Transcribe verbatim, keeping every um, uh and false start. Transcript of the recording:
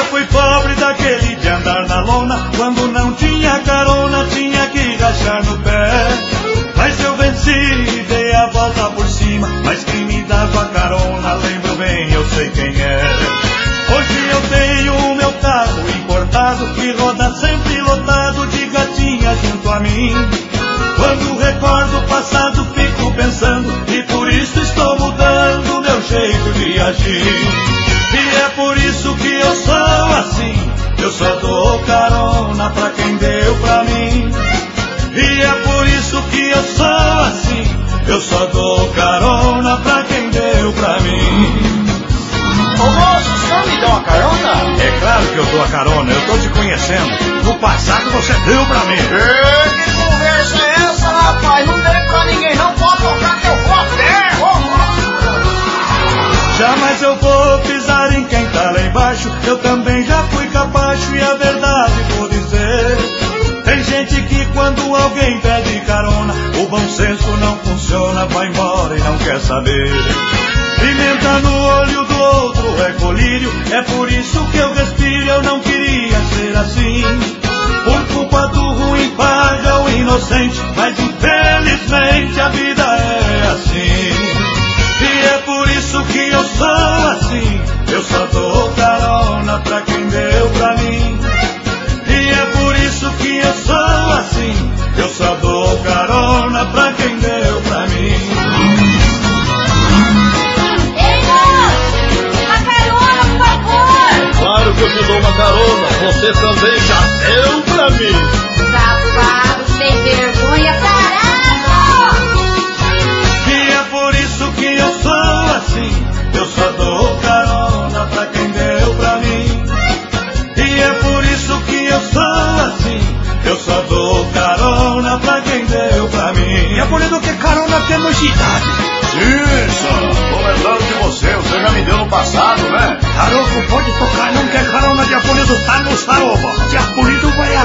fui pobre daquele de andar na lona, quando não tinha carona tinha que rachar no pé. Mas eu venci e dei a volta por cima, mas quem me dava carona, lembro bem, eu sei quem é. Hoje eu tenho o meu carro importado, que roda sempre lotado de gatinhas junto a mim. Quando recordo o passado fico pensando, e por isso estou mudando meu jeito de agir. E é por isso que eu sou assim, eu só dou carona pra quem deu pra mim. E é por isso que eu sou assim, eu só dou carona pra quem deu pra mim. Ô moço, o senhor me deu uma carona? É claro que eu dou a carona, eu tô te conhecendo. No passado você deu pra mim. Ei, que conversa é essa, rapaz? Não dei pra ninguém não, pode tocar que eu vou até. Jamais eu vou pisar em quem tá lá embaixo, eu também já fui capacho e a verdade vou dizer. Tem gente que quando alguém pede carona, o bom senso não funciona, vai embora e não quer saber. Pimenta no olho do outro é colírio, é por isso que eu respiro, eu não queria ser assim. Por culpa do ruim paga o inocente, mas infelizmente a vida é assim. E é por isso que eu sou assim, eu só dou carona pra quem deu pra mim. E é por isso que eu sou assim, eu só dou carona pra quem deu pra mim. Ei, moço, uma carona, por favor. Claro que eu te dou uma carona, você também já deu pra mim. Safado, sem vergonha, caralho. E é por isso que eu sou assim, eu só dou carona pra quem deu pra mim. E é por isso que eu sou assim, eu só dou carona pra quem deu pra mim. E é por isso que carona temos cidade. Isso, tô lembrando de você, você já me deu no passado, né? Taroco pode tocar, não quer carona de apelido, tá no saroba. De apelido vai